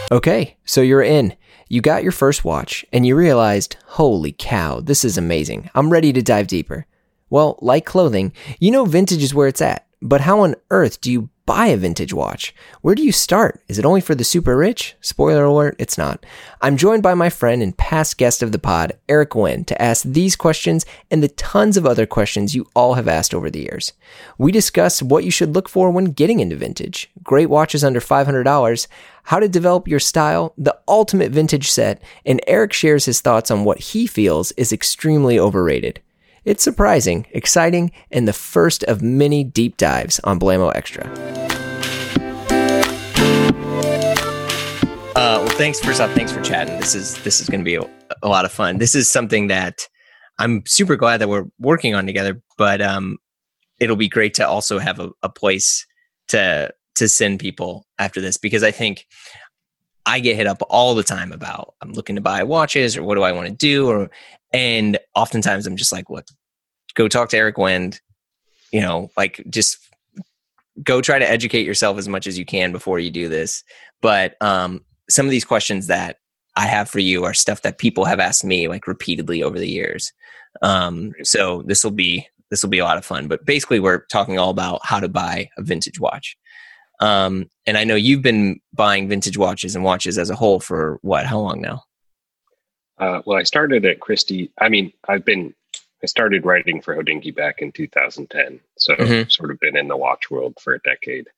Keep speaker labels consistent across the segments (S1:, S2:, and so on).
S1: Okay, so you're in. You got your first watch, and you realized, holy cow, this is amazing. I'm ready to dive deeper. Well, like clothing, you know vintage is where it's at. But how on earth do you buy a vintage watch? Where do you start? Is it only for the super rich? Spoiler alert, it's not. I'm joined by my friend and past guest of the pod, Eric Nguyen, to ask these questions and the tons of other questions you all have asked over the years. We discuss what you should look for when getting into vintage, great watches under $500, how to develop your style, the ultimate vintage set, and Eric shares his thoughts on what he feels is extremely overrated. It's surprising, exciting, and the first of many deep dives on Blamo Extra. Well, thanks for chatting. This is going to be a lot of fun. This is something that I'm super glad that we're working on together, but it'll be great to also have a place to send people after this, because I think I get hit up all the time about I'm looking to buy watches or what do I want to do, and oftentimes I'm just like, look, go talk to Eric Nguyen, just go try to educate yourself as much as you can before you do this. But some of these questions that I have for you are stuff that people have asked me like repeatedly over the years. So this will be a lot of fun, but basically we're talking all about how to buy a vintage watch. And I know you've been buying vintage watches and watches as a whole for how long now?
S2: Well, I started at Christie. I started writing for Hodinkee back in 2010. So sort of been in the watch world for a decade.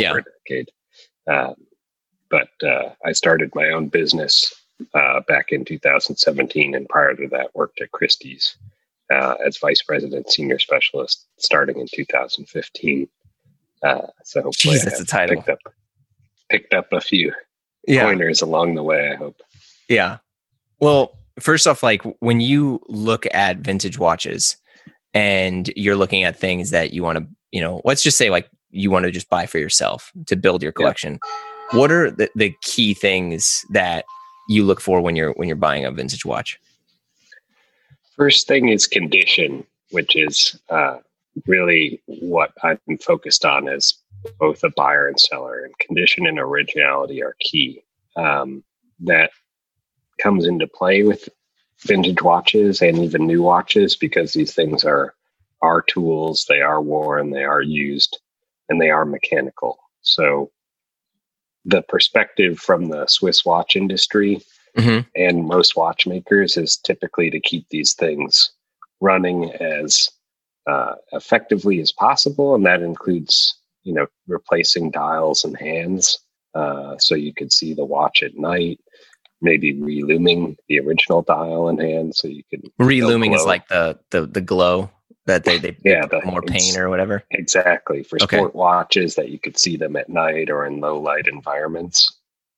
S2: But I started my own business back in 2017. And prior to that, worked at Christie's as vice president, senior specialist, starting in 2015. So hopefully
S1: that's a title.
S2: Picked up a few pointers along the way, I hope.
S1: Yeah. Well, first off, like when you look at vintage watches and you're looking at things that you want to, let's just say like you want to just buy for yourself to build your collection. Yeah. What are the key things that you look for when you're buying a vintage watch?
S2: First thing is condition, which is really what I'm focused on as both a buyer and seller, and condition and originality are key. That comes into play with vintage watches and even new watches, because these things are tools, they are worn, they are used, and they are mechanical. So the perspective from the Swiss watch industry and most watchmakers is typically to keep these things running as effectively as possible. And that includes, replacing dials and hands so you could see the watch at night, maybe reluming the original dial and hand so you can...
S1: Reluming is like the glow that they put more paint or whatever.
S2: Exactly. For sport watches, that you could see them at night or in low light environments.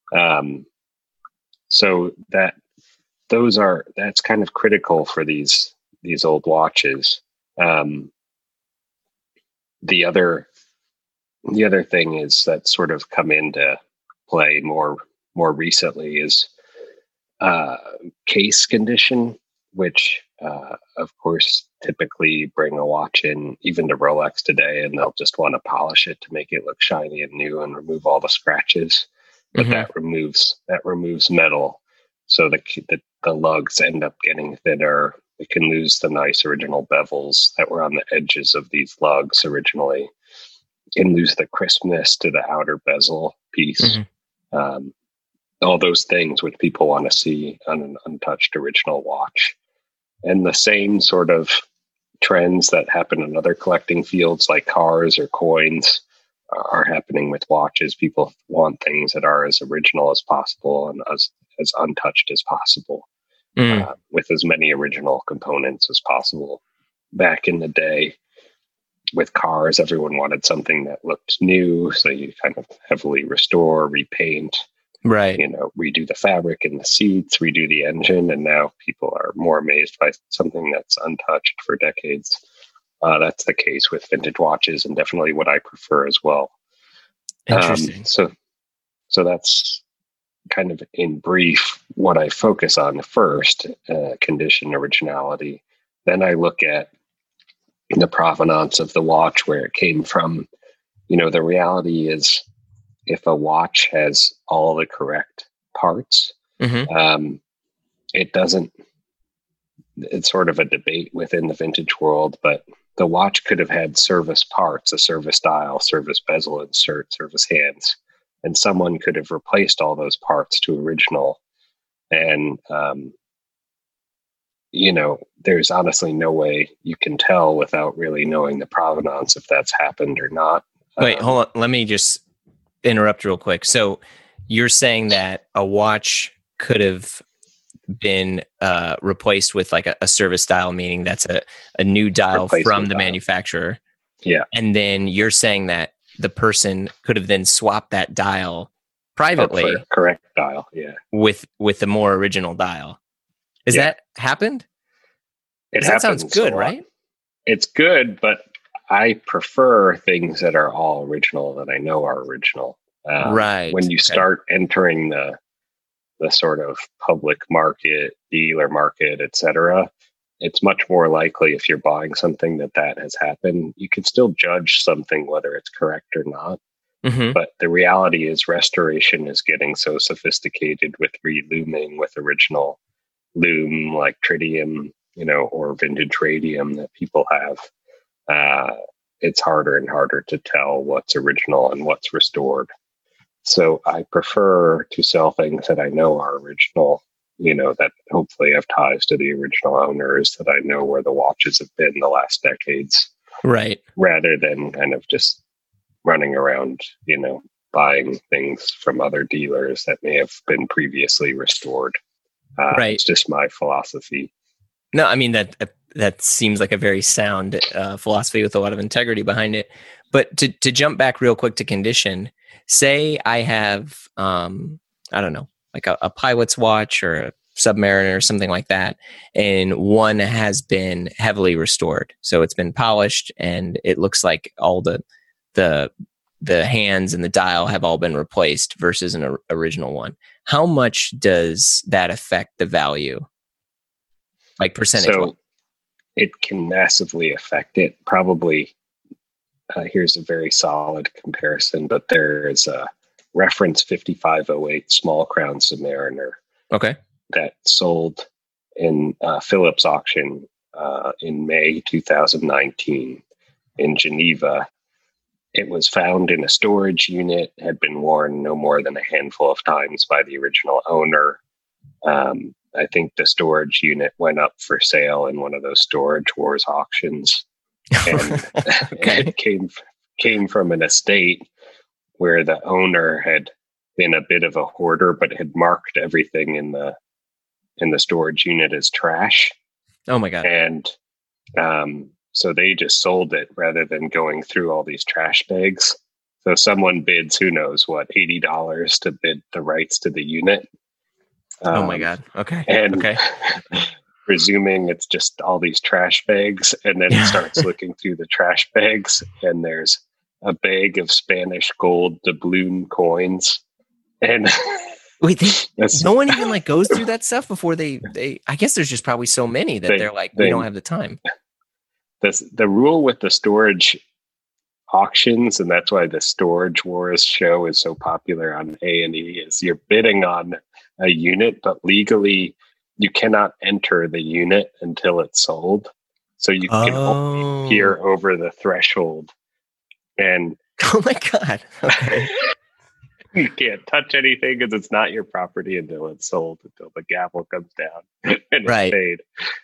S2: So that's kind of critical for these old watches. The other thing is that sort of come into play more recently is case condition, which of course typically bring a watch in, even to Rolex today, and they'll just want to polish it to make it look shiny and new and remove all the scratches. But that removes metal, so the lugs end up getting thinner. It can lose the nice original bevels that were on the edges of these lugs originally. It can lose the crispness to the outer bezel piece. All those things which people want to see on an untouched original watch. And the same sort of trends that happen in other collecting fields like cars or coins are happening with watches. People want things that are as original as possible and as untouched as possible, with as many original components as possible. Back in the day with cars, everyone wanted something that looked new, so you kind of heavily restore, repaint, redo the fabric in the seats, redo the engine, and now people are more amazed by something that's untouched for decades. That's the case with vintage watches, and definitely what I prefer as well.
S1: Interesting.
S2: So that's kind of in brief what I focus on first, condition, originality. Then I look at the provenance of the watch, where it came from. The reality is, if a watch has all the correct parts. It doesn't, it's sort of a debate within the vintage world, but the watch could have had service parts, a service dial, service bezel insert, service hands, and someone could have replaced all those parts to original. And, there's honestly no way you can tell without really knowing the provenance if that's happened or not.
S1: Wait, hold on. Let me just interrupt real quick. So you're saying that a watch could have been replaced with like a service dial, meaning that's a new dial from the manufacturer.
S2: Yeah.
S1: And then you're saying that the person could have then swapped that dial privately.
S2: Correct dial. Yeah.
S1: With the more original dial. Has that happened? That sounds good, right?
S2: It's good, but I prefer things that are all original that I know are original.
S1: Right.
S2: When you start entering the sort of public market, dealer market, etc., it's much more likely if you're buying something that has happened. You can still judge something whether it's correct or not. But the reality is restoration is getting so sophisticated with relooming, with original loom like tritium, or vintage radium that people have. It's harder and harder to tell what's original and what's restored. So I prefer to sell things that I know are original, that hopefully have ties to the original owners, that I know where the watches have been the last decades.
S1: Right.
S2: Rather than kind of just running around, buying things from other dealers that may have been previously restored. Right. It's just my philosophy.
S1: No, I mean, that seems like a very sound philosophy with a lot of integrity behind it. But to jump back real quick to condition, say I have, I don't know, like a pilot's watch or a Submariner or something like that, and one has been heavily restored. So it's been polished and it looks like all the hands and the dial have all been replaced versus an original one. How much does that affect the value? Like percentage?
S2: So it can massively affect it. Probably, here's a very solid comparison, but there is a reference 5508 small crown Submariner.
S1: Okay.
S2: That sold in Phillips auction in May 2019 in Geneva. It was found in a storage unit, had been worn no more than a handful of times by the original owner. I think the storage unit went up for sale in one of those Storage Wars auctions. And, and it came from an estate where the owner had been a bit of a hoarder, but had marked everything in the storage unit as trash.
S1: Oh my God.
S2: And so they just sold it rather than going through all these trash bags. So someone bids, who knows what, $80 to bid the rights to the unit.
S1: Oh my God. Okay.
S2: And presuming it's just all these trash bags, and then it starts looking through the trash bags, and there's a bag of Spanish gold doubloon coins. And
S1: wait, no one even like goes through that stuff before they I guess there's just probably so many that they're like, we don't have the time.
S2: The rule with the storage auctions, and that's why the Storage Wars show is so popular on A&E, is you're bidding on a unit, but legally you cannot enter the unit until it's sold. So you can only peer over the threshold. And
S1: oh my God. Okay.
S2: You can't touch anything because it's not your property until it's sold, until the gavel comes down and it's paid.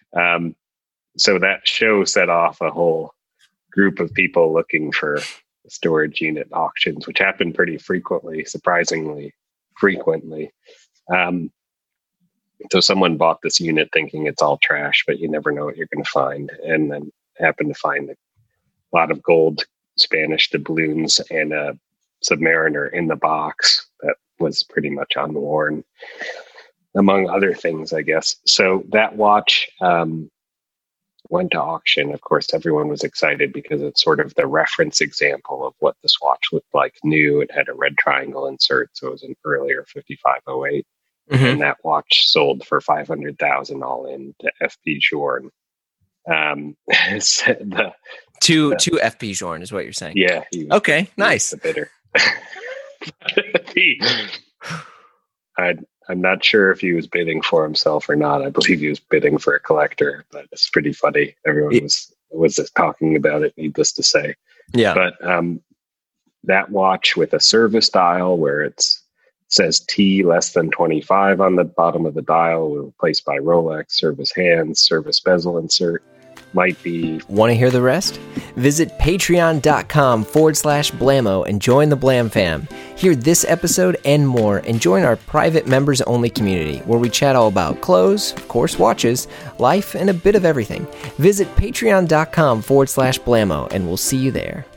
S2: So that show set off a whole group of people looking for storage unit auctions, which happen pretty frequently, surprisingly frequently. So someone bought this unit thinking it's all trash, but you never know what you're going to find. And then happened to find a lot of gold Spanish doubloons and a Submariner in the box that was pretty much unworn, among other things, I guess. So that watch went to auction. Of course, everyone was excited because it's sort of the reference example of what this watch looked like new. It had a red triangle insert, so it was an earlier 5508. And that watch sold for $500,000 all in to FP Journe.
S1: To FP Journe is what you're saying.
S2: Yeah.
S1: Okay. Nice.
S2: The bidder. I'm not sure if he was bidding for himself or not. I believe he was bidding for a collector, but it's pretty funny. Everyone was just talking about it, needless to say.
S1: Yeah.
S2: But that watch with a service dial where it says T less than 25 on the bottom of the dial, replaced by Rolex, service hands, service bezel insert, might be.
S1: Want to hear the rest? Visit patreon.com/Blamo and join the Blam fam. Hear this episode and more, and join our private members only community where we chat all about clothes, of course, watches, life, and a bit of everything. Visit patreon.com/Blamo and we'll see you there.